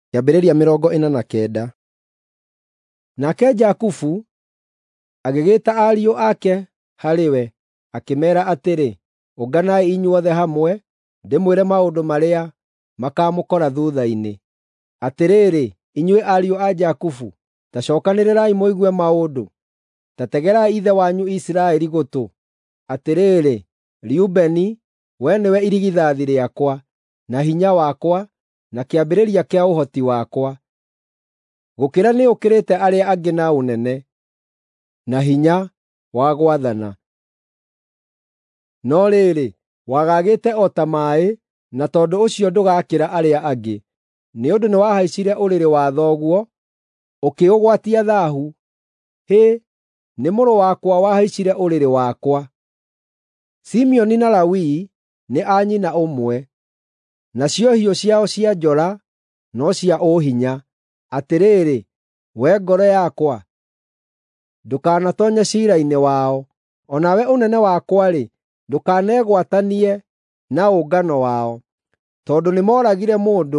Kĩambĩrĩria 49. Nake Jakubu agĩgĩĩta ariũ ake harĩ we, akĩmeera atĩrĩ, ũnganai inyuothe hamwe, ndĩmwĩre maũndũ marĩa makaamũkora thuutha-inĩ. Atĩrĩrĩ, inyuĩ ariũ a Jakubu, ta cookanĩrĩrai mũigue maũndũ. Ta tegerai ithe wanyu Isiraeli gũtũ. Atĩrĩrĩ, Reubeni, wee nĩwe irigithathi rĩakwa, na hinya wakwa, na kĩambĩrĩria kĩa ũhoti wakwa. Gũkĩra nĩ ũkĩrĩte arĩa angĩ na ũnene, na hinya wa gwathana. No rĩrĩ, wagagĩte o ta maaĩ, na tondũ ũcio ndũgakĩra arĩa angĩ, nĩ ũndũ nĩwahaicire ũrĩrĩ wa thoguo, ũkĩũgwatia thaahu. Hĩ, nĩ mũrũ wakwa wahaicire ũrĩrĩ wakwa. Simeoni na Lawi nĩ a nyina ũmwe, nacio hiũ ciao cia njora no cia ũhinya. Atĩrĩrĩ, wee ngoro yakwa, ndũkanatoonye ciira-inĩ wao, o nawe ũnene wakwa-rĩ, ndũkanegwatanie na ũngano wao, tondũ nĩmooragire mũndũ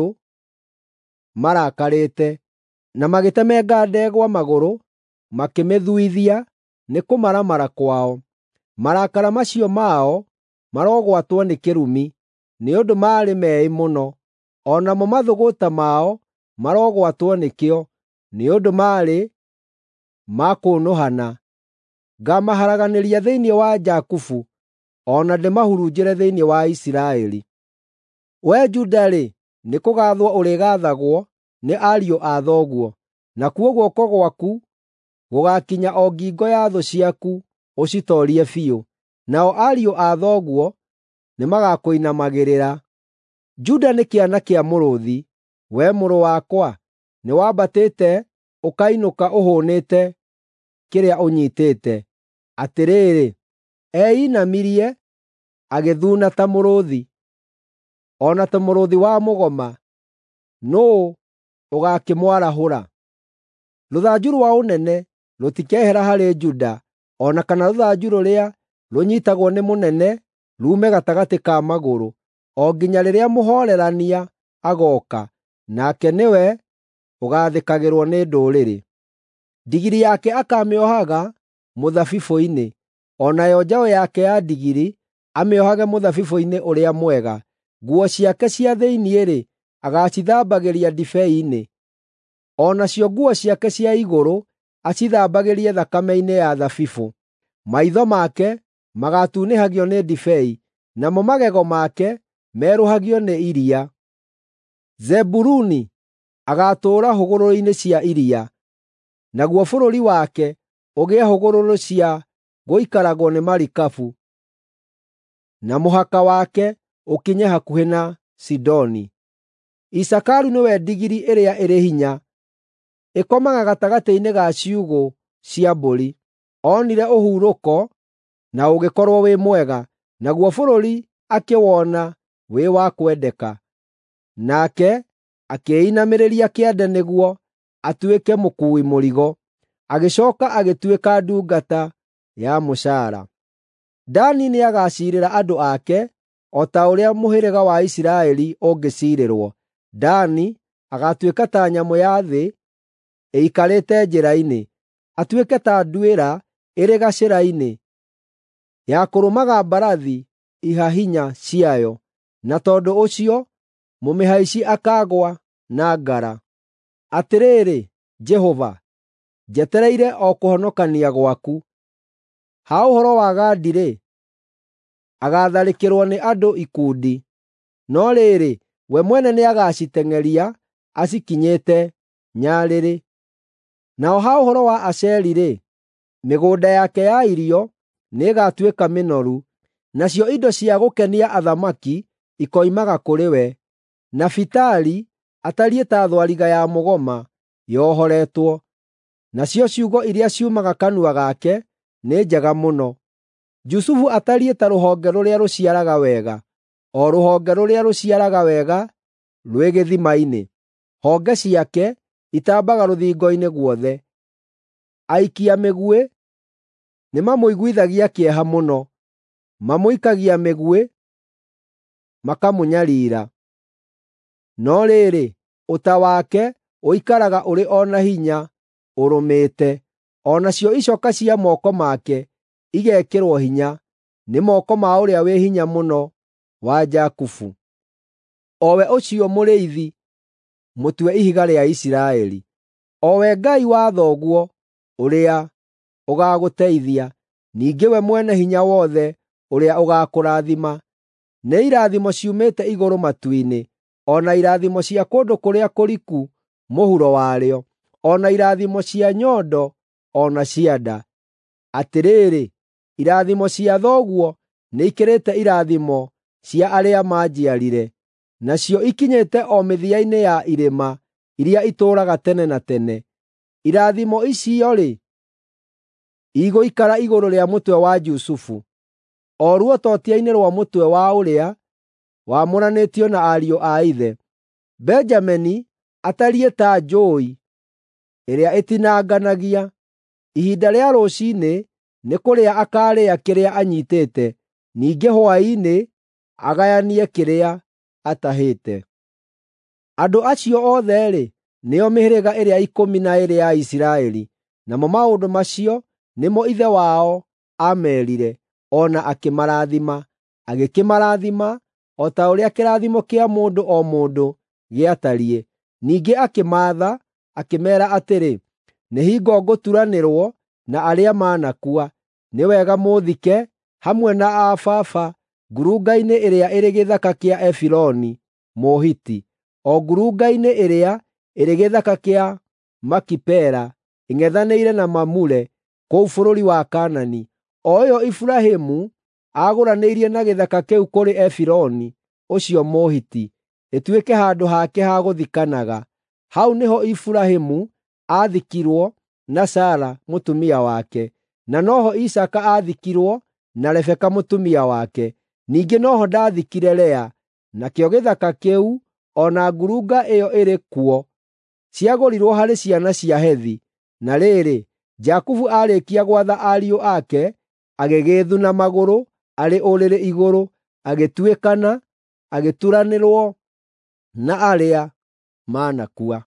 marakarĩte, na magĩtemenga ndegwa magũrũ, makĩmĩthuithia nĩ kũmaramara kwao. Marakara macio mao marogwatwo nĩ kĩrumi, nĩ ũndũ maarĩ meĩ mũno. O namo mathũgũta mao marogwatwo nĩkĩo, nĩ ũndũ maarĩ ma kũnũhana. Ngaamaharaganĩria thĩinĩ wa Jakubu, o na ndĩmahurunjĩre thĩinĩ wa Isiraeli. Wee Juda-rĩ, nĩkũgaathwo ũrĩgaathagwo nĩ ariũ a thoguo, nakuo guoko gwaku gũgaakinya o ngingo ya thũ ciaku ũcitoorie biũ. Nao ariũ a thoguo nĩmagakũinamagĩrĩra. Juda nĩ kĩana kĩa mũrũũthi, wee mũrũ wakwa, nĩwambatĩte ũkainũka ũhũũnĩte kĩrĩa ũnyiitĩte. Atĩrĩrĩ, einamirie agĩthuuna ta mũrũũthi, o na ta mũrũũthi wa mũgoma, nũũ ũgakĩmwarahũra? Rũthanju rwa ũnene rũtikehera harĩ Juda, o na kana rũthanju rũrĩa rũnyiitagwo nĩ mũnene ruume gatagatĩ ka magũrũ, o nginya rĩrĩa mũhoorerania agooka, nake nĩwe ũgaathĩkagĩrwo nĩ ndũrĩrĩ. Ndigiri yake akaamĩohaga mũthabibũ-inĩ, o nayo njaũ yake ya ndigiri amĩohage mũthabibũ-inĩ ũrĩa mwega. Nguo ciake cia thĩinĩ-rĩ, agacithambagĩria ndibei-inĩ, o nacio nguo ciake cia igũrũ acithambagĩrie thakame-inĩ ya thabibũ. Maitho make magatunĩhagio nĩ ndibei, namo magego make merũhagio nĩ iria. Zebuluni agaatũũra hũgũrũrũ-inĩ cia iria, naguo bũrũri wake ũgĩe hũgũrũrũ cia gũikaragwo nĩ marikabu, na mũhaka wake ũkinye hakuhĩ na Sidoni. Isakaru nĩwe ndigiri ĩrĩa ĩrĩ hinya, ĩkomaga gatagatĩ-inĩ ga ciugũ cia mbũri. Onire ũhurũko na ũgĩkorwo wĩ mwega, naguo bũrũri akĩwona wĩ wa kwendeka. Nake akĩinamĩrĩria kĩande nĩguo atuĩke mũkuui mũrigo, agĩcooka agĩtuĩka ndungata ya mũcaara. Dani nĩagaciirĩra andũ ake o ta ũrĩa mũhĩrĩga wa Isiraeli ũngĩciirĩrwo. Dani agaatuĩka ta nyamũ ya thĩ ĩikarĩte njĩra-inĩ, atuĩke ta nduĩra ĩrĩ gacĩra-inĩ, ya kũrũmaga mbarathi ihahinya ciayo, na tondũ ũcio mũmĩhaici akaagũa na ngara. Atĩrĩrĩ, Jehova, njetereire o kũhonokania gwaku. Ha ũhoro wa Gadi-rĩ, agaatharĩkĩrwo nĩ andũ ikundi, no rĩrĩ, we mwene nĩagaciteng'eria acikinyĩte nyarĩrĩ. Nao ha ũhoro wa Asheri-rĩ, mĩgũnda yake ya irio nĩĩgatuĩka mĩnoru, nacio indo cia gũkenia athamaki ikoimaga kũrĩ we. Nafitali atariĩ ta thwariga ya mũgoma yohoretwo, nacio ciugo iria ciumaga kanua gake nĩ njega mũno. Jusufu atariĩ ta rũhonge rũrĩa rũciaraga wega, o rũhonge rũrĩa rũciaraga wega rwĩ gĩthima-inĩ. Honge ciake itambaga rũthingo-inĩ guothe. Aikia mĩguĩ nĩmamũiguithagia kĩeha mũno, mamũikagia mĩguĩ makamũnyariira. No rĩrĩ, Ũta wake ũikaraga ũrĩ o na hinya ũrũmĩte, o nacio icoka cia moko make igekĩrwo hinya nĩ moko ma ũrĩa wĩ hinya mũno wa Jakubu. O we ũcio mũrĩithi, mũtue ihiga rĩa Isiraeli, o we Ngai wa thoguo ũrĩa ũgagũteithia, ningĩ we mwene hinya wothe ũrĩa ũgakũrathima. Nĩ irathimo ciumĩte igũrũ matu-inĩ, o na irathimo cia kũndũ kũrĩa kũriku mũhuro warĩo, o na irathimo cia nyondo, o na cia nda. Atĩrĩrĩ, irathimo cia thoguo nĩ ikĩrĩte irathimo cia arĩa manjiarire, nacio ikinyĩte o mĩthia-inĩ ya irĩma iria itũũraga tene na tene. Irathimo icio-rĩ, igũikara igũrũ rĩa mũtwe wa Jusufu, o ruototia-inĩ rwa mũtwe wa ũrĩa wamũranĩtio na ariũ a ithe. Benjamini atariĩ ta njũũi ĩrĩa ĩtinanganagia. Ihinda rĩa rũciinĩ nĩ kũrĩa akaarĩa kĩrĩa anyiitĩte, ningĩ hwaĩ-inĩ agayanie kĩrĩa atahĩte. Andũ acio othe-rĩ, nĩo mĩhĩrĩga ĩrĩa 12 ya Isiraeli, namo maũndũ macio nĩmo ithe wao aamerire, o na akĩmarathima. Agĩkĩmarathima o ta ũrĩa kĩrathimo kĩa mũndũ o mũndũ gĩatariĩ. Ningĩ akĩmaatha, akĩmeera atĩrĩ, nĩ hingo ngũturanĩrwo na arĩa manakua. Nĩ wega mũthike hamwe na a baba ngurunga-inĩ ĩrĩa ĩrĩ gĩthaka kĩa Efironi Mũhiti, o ngurunga-inĩ ĩrĩa ĩrĩ gĩthaka kĩa Makipela ĩng'ethanĩire na Mamure kũu bũrũri wa Kaanani, o ĩyo Iburahĩmu agũranĩirie na gĩthaka kĩu kũrĩ Efironi ũcio Mũhiti, ĩtuĩke handũ hake ha gũthikanaga. Hau nĩho Iburahĩmu aathikirwo na Sara mũtumia wake, na noho Isaka aathikirwo na Rebeka mũtumia wake. Ningĩ noho ndaathikire Lea. Nakĩo gĩthaka kĩu o na ngurunga ĩyo ĩrĩ kuo ciagũrirwo harĩ ciana cia Hethi. Na rĩrĩ, Jakubu aarĩkia gwatha ariũ ake, agĩgĩĩthuna magũrũ arĩ ũrĩrĩ igũrũ, agĩtuĩkana, agĩturanĩrwo na arĩa manakua.